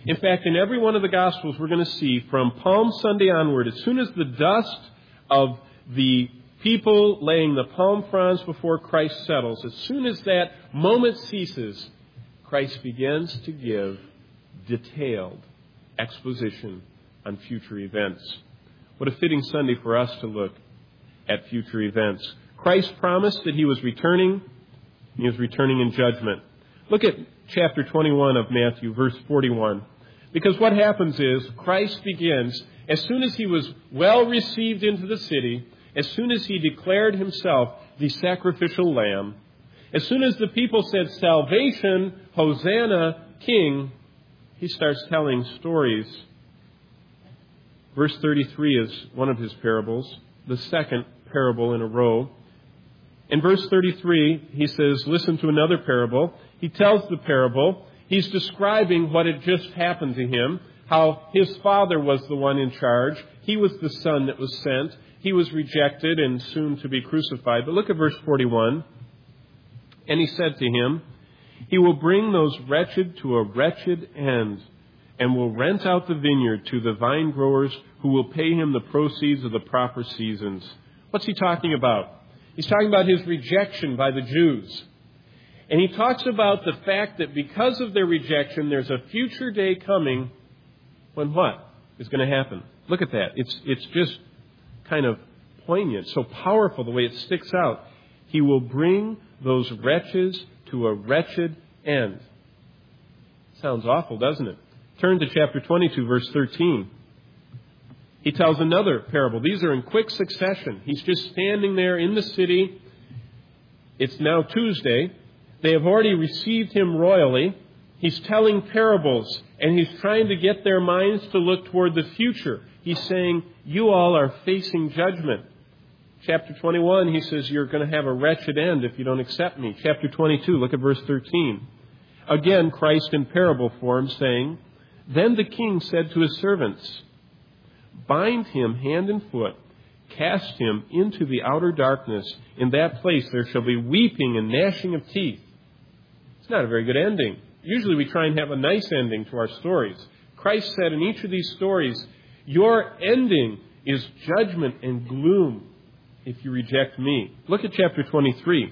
In fact, in every one of the Gospels, we're going to see from Palm Sunday onward, as soon as the dust of the people laying the palm fronds before Christ settles, as soon as that moment ceases, Christ begins to give detailed exposition on future events. What a fitting Sunday for us to look at future events. Christ promised that He was returning. He was returning in judgment. Look at chapter 21 of Matthew, verse 41. Because what happens is Christ begins, as soon as He was well received into the city, as soon as He declared Himself the sacrificial lamb, as soon as the people said, "Salvation, Hosanna, King," He starts telling stories. Verse 33 is one of His parables, the second parable in a row. In verse 33, He says, listen to another parable. He tells the parable. He's describing what had just happened to him, how his father was the one in charge. He was the son that was sent. He was rejected and soon to be crucified. But look at verse 41. And He said to him, "He will bring those wretched to a wretched end, and will rent out the vineyard to the vine growers who will pay him the proceeds of the proper seasons." What's He talking about? He's talking about His rejection by the Jews. And He talks about the fact that because of their rejection, there's a future day coming when what is going to happen? Look at that. It's just kind of poignant, so powerful the way it sticks out. He will bring those wretches to a wretched end. Sounds awful, doesn't it? Turn to chapter 22, verse 13. He tells another parable. These are in quick succession. He's just standing there in the city. It's now Tuesday. They have already received Him royally. He's telling parables, and He's trying to get their minds to look toward the future. He's saying, you all are facing judgment. Chapter 21, He says, you're going to have a wretched end if you don't accept Me. Chapter 22, look at verse 13. Again, Christ in parable form saying, "Then the king said to his servants, 'Bind him hand and foot, cast him into the outer darkness. In that place there shall be weeping and gnashing of teeth.'" It's not a very good ending. Usually we try and have a nice ending to our stories. Christ said in each of these stories, your ending is judgment and gloom if you reject Me. Look at chapter 23.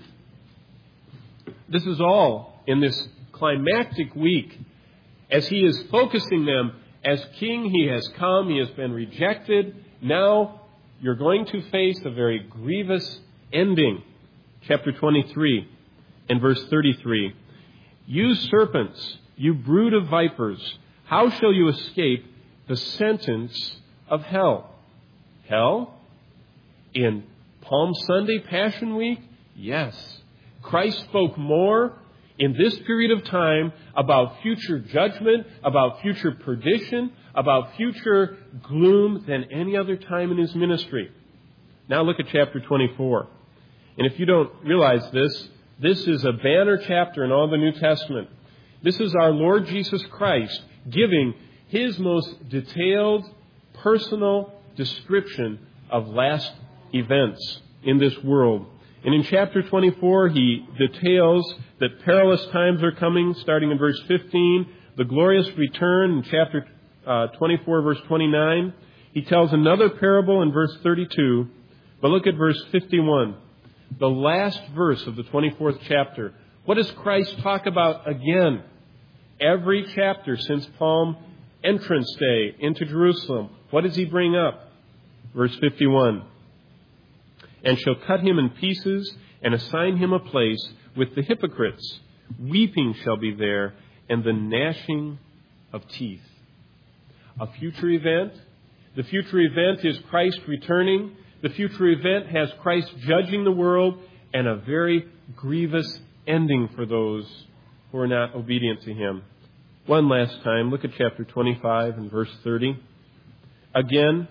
This is all in this climactic week. As He is focusing them, as king He has come, He has been rejected. Now you're going to face a very grievous ending. Chapter 23 and verse 33. "You serpents, you brood of vipers, how shall you escape the sentence of hell?" Hell? In Palm Sunday, Passion Week? Yes. Christ spoke more in this period of time about future judgment, about future perdition, about future gloom than any other time in His ministry. Now look at chapter 24. And if you don't realize this, this is a banner chapter in all the New Testament. This is our Lord Jesus Christ giving His most detailed, personal description of last events in this world. And in chapter 24, He details that perilous times are coming, starting in verse 15, the glorious return in chapter 24, verse 29. He tells another parable in verse 32. But look at verse 51, the last verse of the 24th chapter. What does Christ talk about again? Every chapter since Palm Entrance Day into Jerusalem, what does He bring up? Verse 51. "And shall cut him in pieces and assign him a place with the hypocrites. Weeping shall be there and the gnashing of teeth." A future event. The future event is Christ returning. The future event has Christ judging the world, and a very grievous ending for those who are not obedient to Him. One last time, look at chapter 25 and verse 30. Again,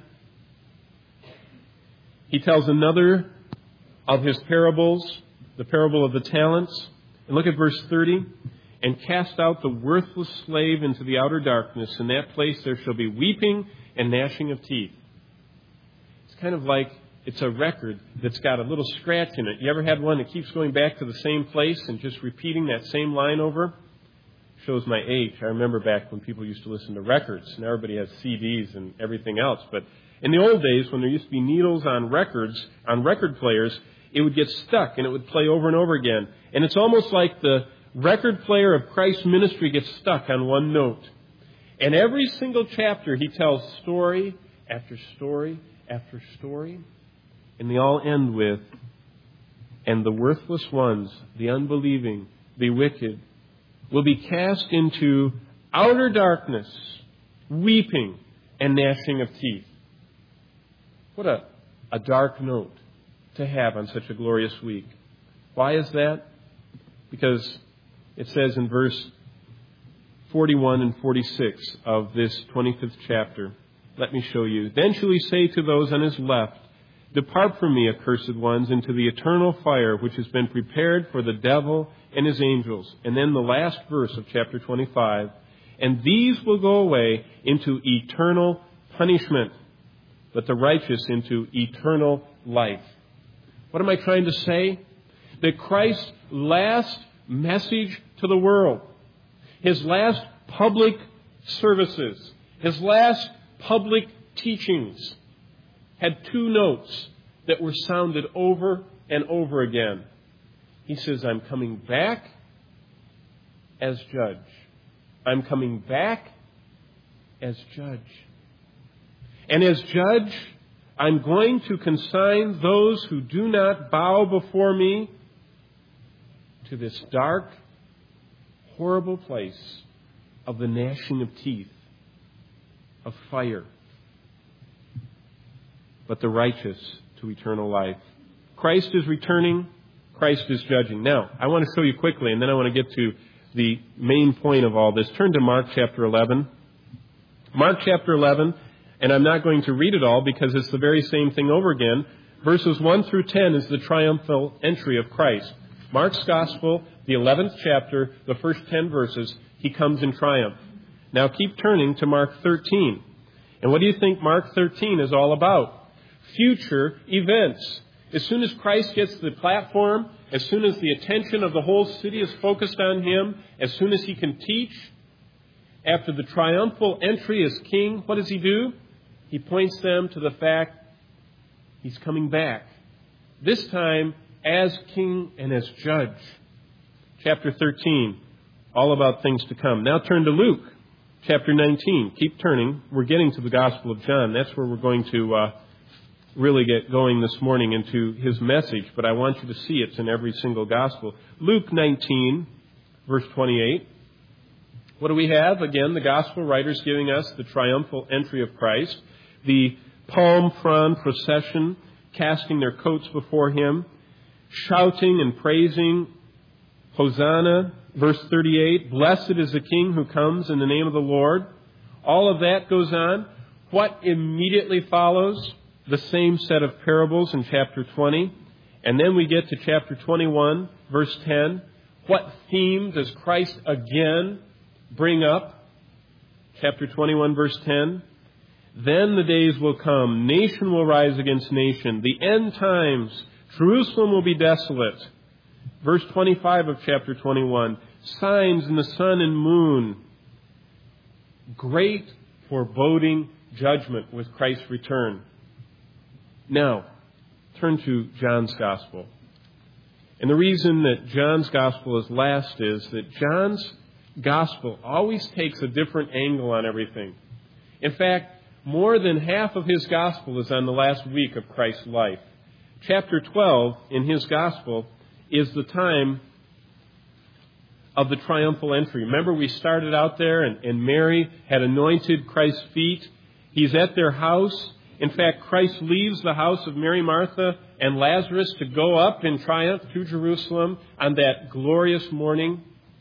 He tells another of His parables, the parable of the talents. And look at verse 30. "And cast out the worthless slave into the outer darkness. In that place there shall be weeping and gnashing of teeth." It's kind of like it's a record that's got a little scratch in it. You ever had one that keeps going back to the same place and just repeating that same line over? shows my age. I remember back when people used to listen to records. Now everybody has CDs and everything else. But in the old days, when there used to be needles on records, on record players, it would get stuck and it would play over and over again. And it's almost like the record player of Christ's ministry gets stuck on one note. And every single chapter he tells story after story after story. And they all end with, and the worthless ones, the unbelieving, the wicked, will be cast into outer darkness, weeping and gnashing of teeth. What a dark note to have on such a glorious week. Why is that? Because it says in verse 41 and 46 of this 25th chapter, let me show you. Then shall he say to those on his left, depart from me, accursed ones, into the eternal fire which has been prepared for the devil and his angels. And then the last verse of chapter 25, and these will go away into eternal punishment, but the righteous into eternal life. What am I trying to say? That Christ's last message to the world, his last public services, his last public teachings had two notes that were sounded over and over again. He says, I'm coming back as judge. I'm coming back as judge. And as judge, I'm going to consign those who do not bow before me to this dark, horrible place of the gnashing of teeth, of fire, but the righteous to eternal life. Christ is returning. Christ is judging. Now, I want to show you quickly, and then I want to get to the main point of all this. Turn to Mark chapter 11. Mark chapter 11, and I'm not going to read it all because it's the very same thing over again. Verses 1 through 10 is the triumphal entry of Christ. Mark's Gospel, the 11th chapter, the first 10 verses, he comes in triumph. Now keep turning to Mark 13. And what do you think Mark 13 is all about? Future events. As soon as Christ gets the platform, as soon as the attention of the whole city is focused on him, as soon as he can teach, after the triumphal entry as king, what does he do? He points them to the fact he's coming back. This time as king and as judge. Chapter 13, all about things to come. Now turn to Luke, chapter 19. Keep turning. We're getting to the Gospel of John. That's where we're going to really get going this morning into his message, but I want you to see it's in every single Gospel. Luke 19, verse 28. What do we have? Again, the Gospel writers giving us the triumphal entry of Christ, the palm frond procession, casting their coats before him, shouting and praising, Hosanna, verse 38, blessed is the King who comes in the name of the Lord. All of that goes on. What immediately follows? The same set of parables in chapter 20. And then we get to chapter 21, verse 10. What theme does Christ again bring up? Chapter 21, verse 10. Then the days will come. Nation will rise against nation. The end times. Jerusalem will be desolate. Verse 25 of chapter 21. Signs in the sun and moon. Great foreboding judgment with Christ's return. Now, turn to John's Gospel. And the reason that John's Gospel is last is that John's Gospel always takes a different angle on everything. In fact, more than half of his Gospel is on the last week of Christ's life. Chapter 12 in his Gospel is the time of the triumphal entry. Remember, we started out there and Mary had anointed Christ's feet. He's at their house. In fact, Christ leaves the house of Mary, Martha, and Lazarus to go up in triumph to Jerusalem on that glorious morning.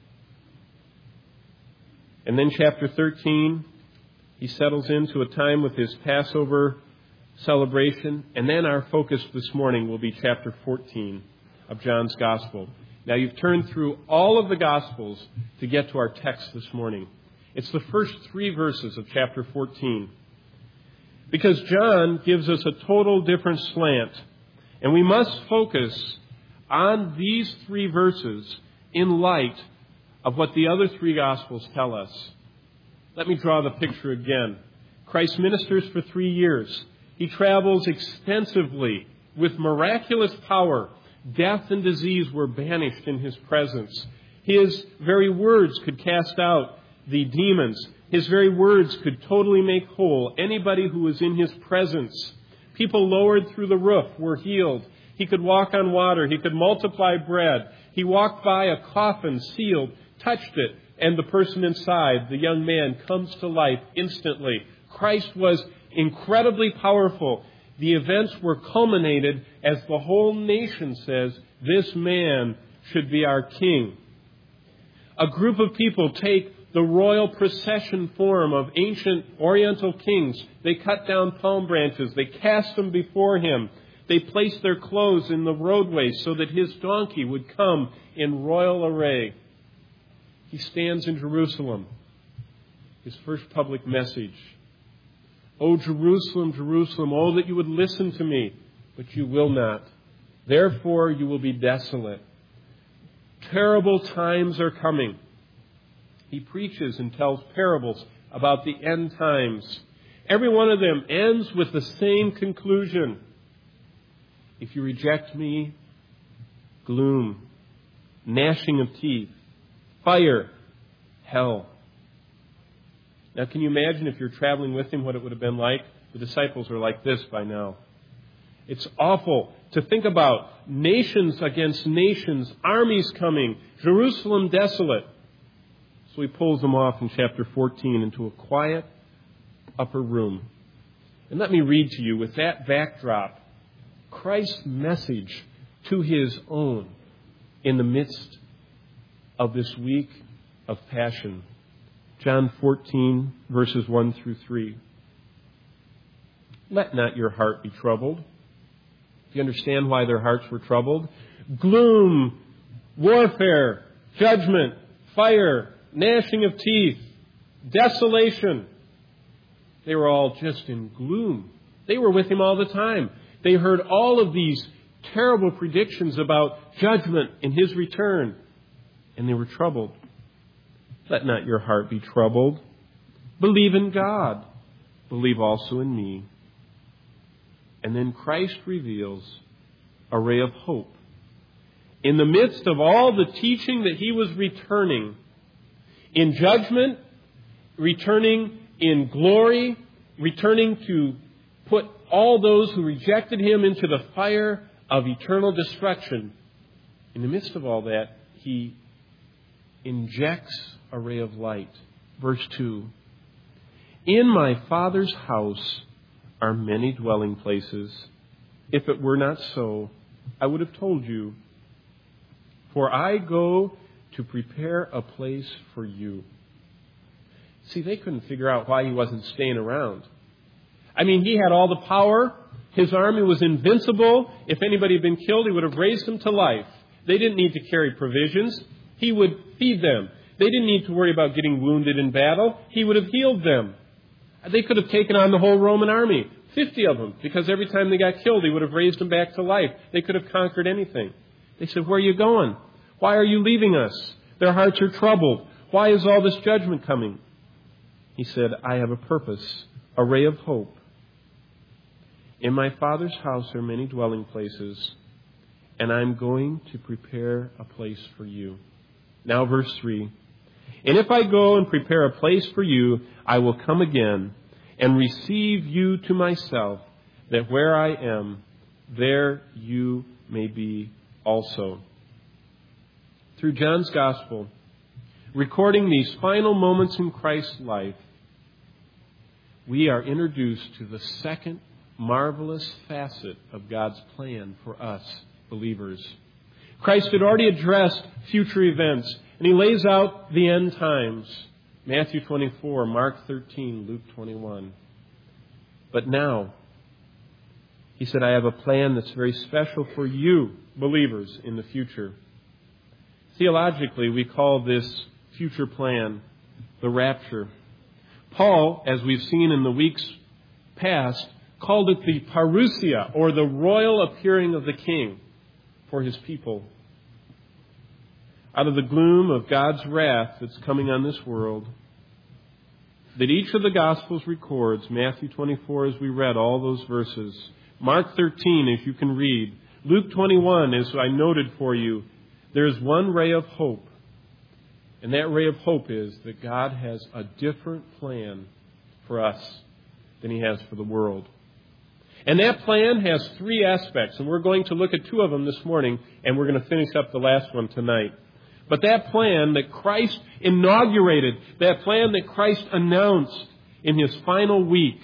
And then chapter 13, he settles into a time with his Passover celebration. And then our focus this morning will be chapter 14 of John's Gospel. Now, you've turned through all of the Gospels to get to our text this morning. It's the first 3 verses of chapter 14. Because John gives us a total different slant. And we must focus on these 3 verses in light of what the other three Gospels tell us. Let me draw the picture again. Christ ministers for 3 years. He travels extensively with miraculous power. Death and disease were banished in His presence. His very words could cast out the demons. His very words could totally make whole anybody who was in His presence. People lowered through the roof were healed. He could walk on water. He could multiply bread. He walked by a coffin sealed, touched it, and the person inside, the young man, comes to life instantly. Christ was incredibly powerful. The events were culminated as the whole nation says, this man should be our king. A group of people take the royal procession form of ancient Oriental kings. They cut down palm branches. They cast them before Him. They placed their clothes in the roadway so that His donkey would come in royal array. He stands in Jerusalem. His first public message. "O Jerusalem, Jerusalem, oh that you would listen to me, but you will not. Therefore you will be desolate. Terrible times are coming." He preaches and tells parables about the end times. Every one of them ends with the same conclusion. If you reject me, gloom, gnashing of teeth, fire, hell. Now, can you imagine if you're traveling with Him what it would have been like? The disciples are like this by now. It's awful to think about nations against nations, armies coming, Jerusalem desolate. So He pulls them off in chapter 14 into a quiet upper room. And let me read to you, with that backdrop, Christ's message to His own in the midst of this week of passion. John 14, verses 1 through 3. Let not your heart be troubled. Do you understand why their hearts were troubled? Gloom, warfare, judgment, fire, gnashing of teeth, desolation. They were all just in gloom. They were with Him all the time. They heard all of these terrible predictions about judgment in His return, and they were troubled. Let not your heart be troubled. Believe in God. Believe also in me. And then Christ reveals a ray of hope. In the midst of all the teaching that He was returning, in judgment, returning in glory, returning to put all those who rejected Him into the fire of eternal destruction. In the midst of all that, He injects a ray of light. Verse 2. In my Father's house are many dwelling places. If it were not so, I would have told you. For I go to prepare a place for you. See, they couldn't figure out why He wasn't staying around. I mean, He had all the power. His army was invincible. If anybody had been killed, He would have raised them to life. They didn't need to carry provisions. He would feed them. They didn't need to worry about getting wounded in battle. He would have healed them. They could have taken on the whole Roman army, 50 of them, because every time they got killed, He would have raised them back to life. They could have conquered anything. They said, where are you going? Why are you leaving us? Their hearts are troubled. Why is all this judgment coming? He said, I have a purpose, a ray of hope. In my Father's house are many dwelling places, and I'm going to prepare a place for you. Now verse 3. And if I go and prepare a place for you, I will come again and receive you to myself, that where I am, there you may be also. Through John's Gospel, recording these final moments in Christ's life, we are introduced to the second marvelous facet of God's plan for us believers. Christ had already addressed future events, and He lays out the end times. Matthew 24, Mark 13, Luke 21. But now, He said, I have a plan that's very special for you, believers, in the future. Theologically, we call this future plan the rapture. Paul, as we've seen in the weeks past, called it the parousia, or the royal appearing of the King for His people. out of the gloom of God's wrath that's coming on this world, that each of the Gospels records. Matthew 24, as we read all those verses. Mark 13, as you can read. Luke 21, as I noted for you. There is one ray of hope. And that ray of hope is that God has a different plan for us than He has for the world. And that plan has three aspects, and we're going to look at two of them this morning, and we're going to finish up the last one tonight. But that plan that Christ inaugurated, that plan that Christ announced in His final week,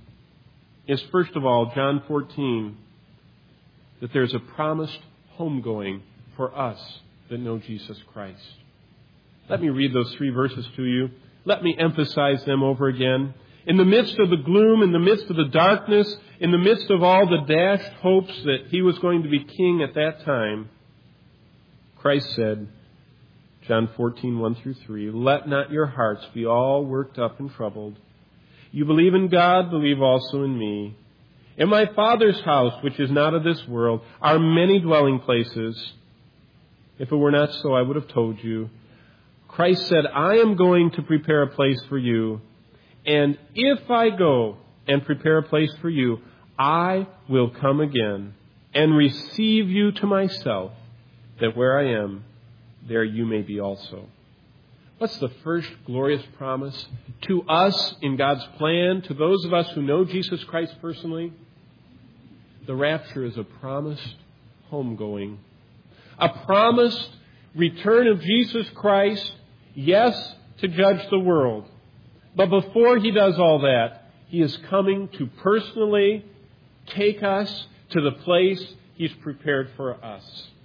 is first of all, John 14, that there's a promised homegoing for us that know Jesus Christ. Let me read those three verses to you. Let me emphasize them over again. In the midst of the gloom, in the midst of the darkness, in the midst of all the dashed hopes that He was going to be king at that time, Christ said, John 14, 1 through 3, "Let not your hearts be all worked up and troubled. You believe in God, believe also in me. In my Father's house, which is not of this world, are many dwelling places. If it were not so, I would have told you. Christ said, I am going to prepare a place for you. And if I go and prepare a place for you, I will come again and receive you to myself, that where I am, there you may be also." What's the first glorious promise to us in God's plan, to those of us who know Jesus Christ personally? The rapture is a promised homegoing, a promised return of Jesus Christ, yes, to judge the world. But before He does all that, He is coming to personally take us to the place He's prepared for us.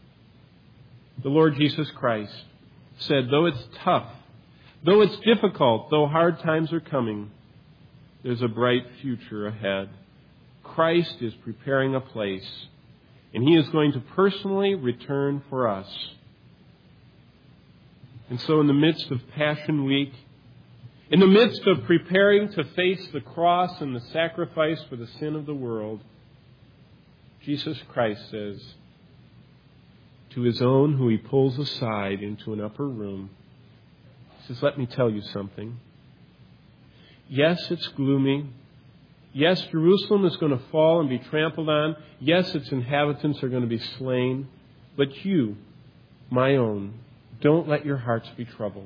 The Lord Jesus Christ said, though it's tough, though it's difficult, though hard times are coming, there's a bright future ahead. Christ is preparing a place, and He is going to personally return for us. And so in the midst of Passion Week, in the midst of preparing to face the cross and the sacrifice for the sin of the world, Jesus Christ says to His own, who He pulls aside into an upper room, He says, "Let me tell you something. Yes, it's gloomy. Yes, Jerusalem is going to fall and be trampled on. Yes, its inhabitants are going to be slain. But you, my own, don't let your hearts be troubled.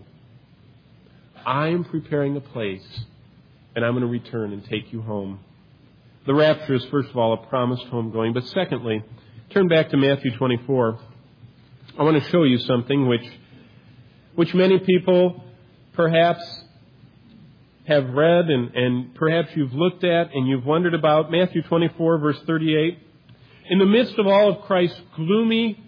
I am preparing a place, and I'm going to return and take you home." The rapture is, first of all, a promised homegoing. But secondly, turn back to Matthew 24. I want to show you something which many people perhaps have read and perhaps you've looked at and you've wondered about. Matthew 24, verse 38. In the midst of all of Christ's gloomy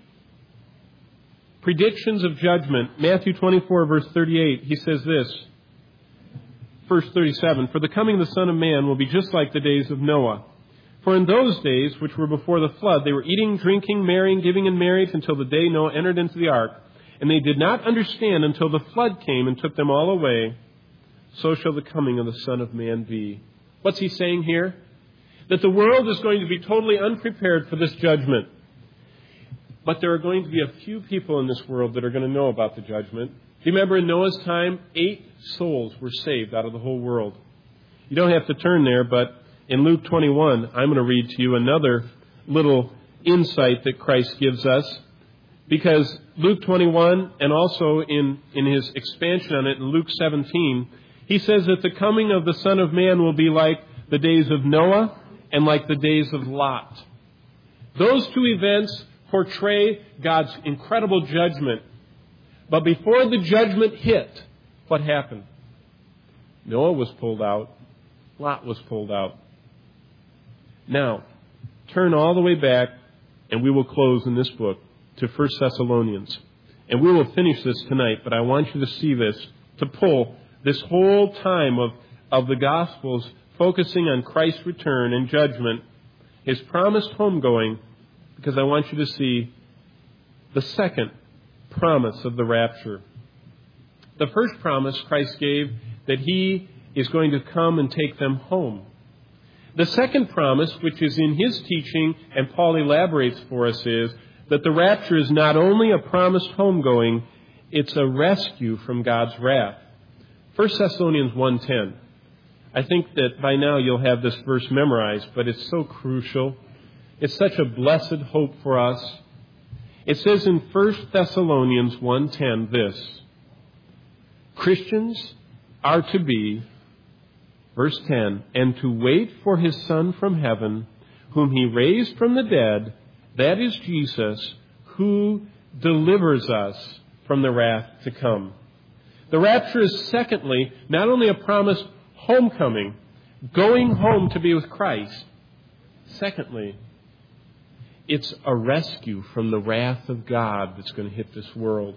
predictions of judgment, Matthew 24, verse 38, He says this, verse 37, "For the coming of the Son of Man will be just like the days of Noah. For in those days, which were before the flood, they were eating, drinking, marrying, giving in marriage until the day Noah entered into the ark. And they did not understand until the flood came and took them all away. So shall the coming of the Son of Man be." What's He saying here? That the world is going to be totally unprepared for this judgment. But there are going to be a few people in this world that are going to know about the judgment. Do you remember in Noah's time, 8 souls were saved out of the whole world? You don't have to turn there, but in Luke 21, I'm going to read to you another little insight that Christ gives us. Because Luke 21, and also in His expansion on it in Luke 17, He says that the coming of the Son of Man will be like the days of Noah and like the days of Lot. Those two events portray God's incredible judgment. But before the judgment hit, what happened? Noah was pulled out. Lot was pulled out. Now, turn all the way back, and we will close in this book to 1 Thessalonians. And we will finish this tonight, but I want you to see this, to pull this whole time of the Gospels focusing on Christ's return and judgment, His promised homegoing, because I want you to see the second promise of the rapture. The first promise Christ gave, that He is going to come and take them home. The second promise, which is in His teaching, and Paul elaborates for us, is that the rapture is not only a promised homegoing, It's a rescue from God's wrath. 1 Thessalonians 1:10. I think that by now you'll have this verse memorized, but it's so crucial. It's such a blessed hope for us. It says in 1 Thessalonians 1:10 this: Christians are to be, verse 10, and to wait for His Son from heaven, whom He raised from the dead, that is Jesus, who delivers us from the wrath to come. The rapture is, secondly, not only a promised homecoming, going home to be with Christ. Secondly, it's a rescue from the wrath of God that's going to hit this world.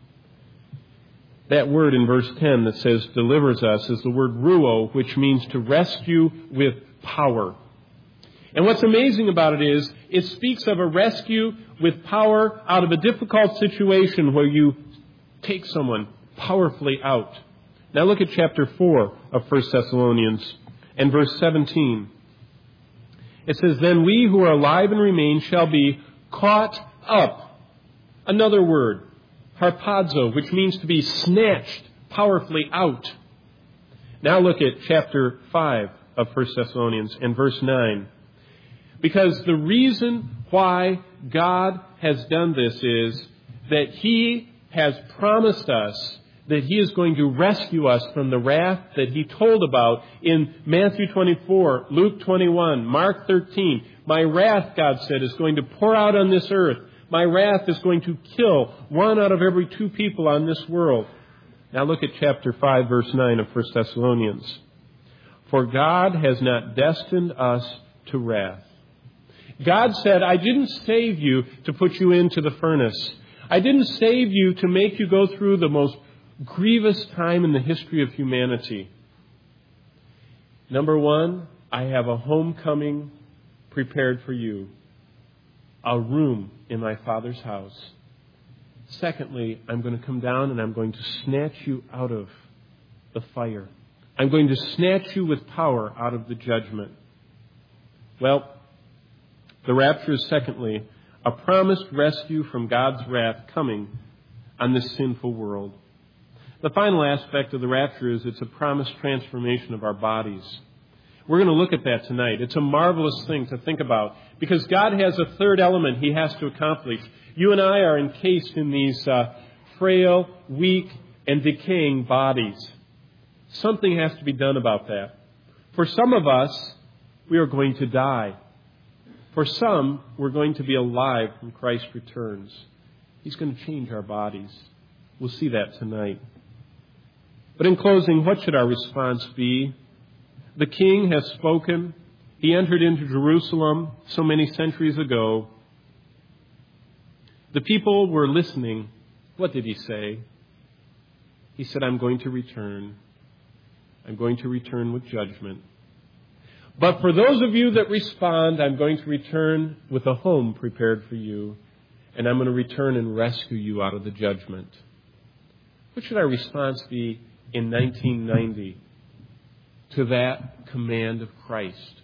That word in verse 10 that says delivers us is the word ruo, which means to rescue with power. And what's amazing about it is it speaks of a rescue with power out of a difficult situation where you take someone powerfully out. Now look at chapter 4 of 1 Thessalonians and verse 17. It says, then we who are alive and remain shall be caught up. Another word, harpazo, which means to be snatched powerfully out. Now look at chapter 5 of 1 Thessalonians and verse 9. Because the reason why God has done this is that He has promised us that He is going to rescue us from the wrath that He told about in Matthew 24, Luke 21, Mark 13. My wrath, God said, is going to pour out on this earth. My wrath is going to kill 1 out of every 2 people on this world. Now look at chapter 5, verse 9 of 1 Thessalonians. For God has not destined us to wrath. God said, I didn't save you to put you into the furnace. I didn't save you to make you go through the most grievous time in the history of humanity. Number 1, I have a homecoming prepared for you. A room in my Father's house. Secondly, I'm going to come down and I'm going to snatch you out of the fire. I'm going to snatch you with power out of the judgment. Well, the rapture is, secondly, a promised rescue from God's wrath coming on this sinful world. The final aspect of the rapture is it's a promised transformation of our bodies. We're going to look at that tonight. It's a marvelous thing to think about because God has a third element He has to accomplish. You and I are encased in these frail, weak, and decaying bodies. Something has to be done about that. For some of us, we are going to die. For some, we're going to be alive when Christ returns. He's going to change our bodies. We'll see that tonight. But in closing, what should our response be? The King has spoken. He entered into Jerusalem so many centuries ago. The people were listening. What did He say? He said, I'm going to return. I'm going to return with judgment. But for those of you that respond, I'm going to return with a home prepared for you. And I'm going to return and rescue you out of the judgment. What should our response be in 1990 to that command of Christ?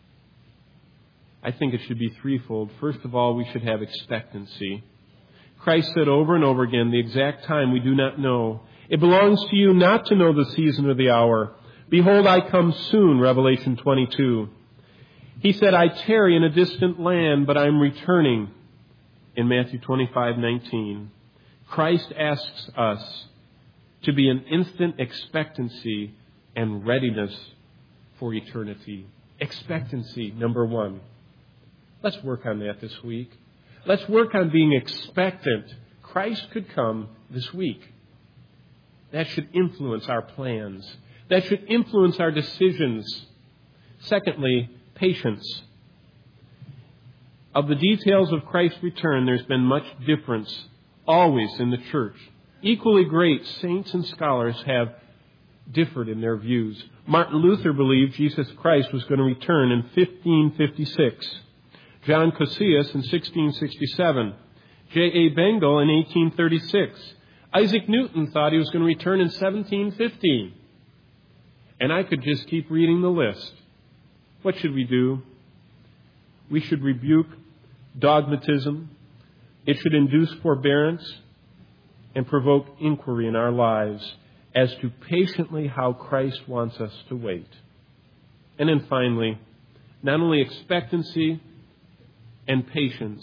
I think it should be threefold. First of all, we should have expectancy. Christ said over and over again, the exact time we do not know. It belongs to you not to know the season or the hour. Behold, I come soon, Revelation 22. He said, I tarry in a distant land, but I'm returning, in Matthew 25:19. Christ asks us to be in instant expectancy and readiness for eternity. Expectancy, number 1. Let's work on that this week. Let's work on being expectant. Christ could come this week. That should influence our plans. That should influence our decisions. Secondly, patience. Of the details of Christ's return, there's been much difference always in the church. Equally great saints and scholars have differed in their views. Martin Luther believed Jesus Christ was going to return in 1556. John Cassius in 1667. J.A. Bengal in 1836. Isaac Newton thought He was going to return in 1715. And I could just keep reading the list. What should we do? We should rebuke dogmatism. It should induce forbearance. and provoke inquiry in our lives as to patiently how Christ wants us to wait. And then finally, not only expectancy and patience,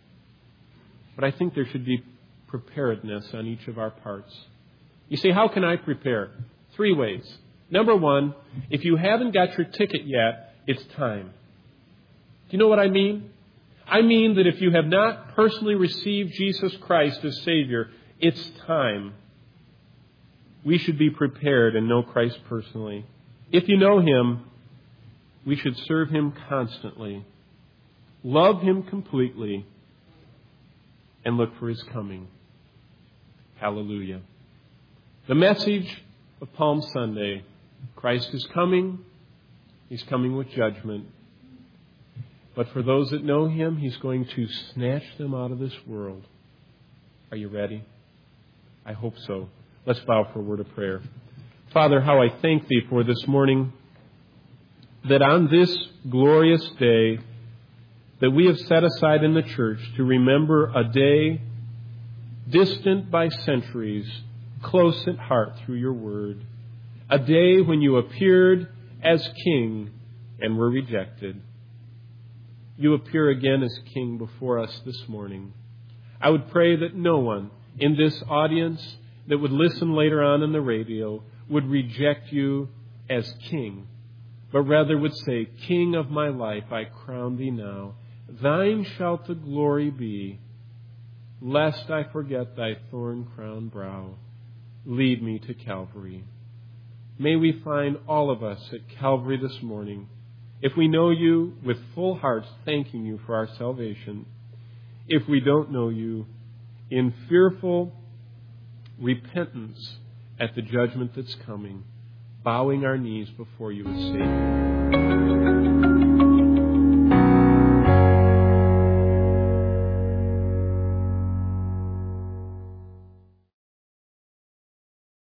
but I think there should be preparedness on each of our parts. You say, how can I prepare? 3 ways. Number 1, if you haven't got your ticket yet, it's time. Do you know what I mean? I mean that if you have not personally received Jesus Christ as Savior, it's time. We should be prepared and know Christ personally. If you know Him, we should serve Him constantly, love Him completely, and look for His coming. Hallelujah. The message of Palm Sunday, Christ is coming. He's coming with judgment. But for those that know Him, He's going to snatch them out of this world. Are you ready? I hope so. Let's bow for a word of prayer. Father, how I thank Thee for this morning, that on this glorious day that we have set aside in the church to remember a day distant by centuries, close at heart through Your word, a day when You appeared as King and were rejected. You appear again as King before us this morning. I would pray that no one in this audience that would listen later on in the radio would reject You as King, but rather would say, King of my life, I crown Thee now. Thine shalt the glory be, lest I forget Thy thorn-crowned brow. Lead me to Calvary. May we find all of us at Calvary this morning, if we know You, with full hearts thanking You for our salvation. If we don't know You, in fearful repentance at the judgment that's coming, bowing our knees before You as Savior.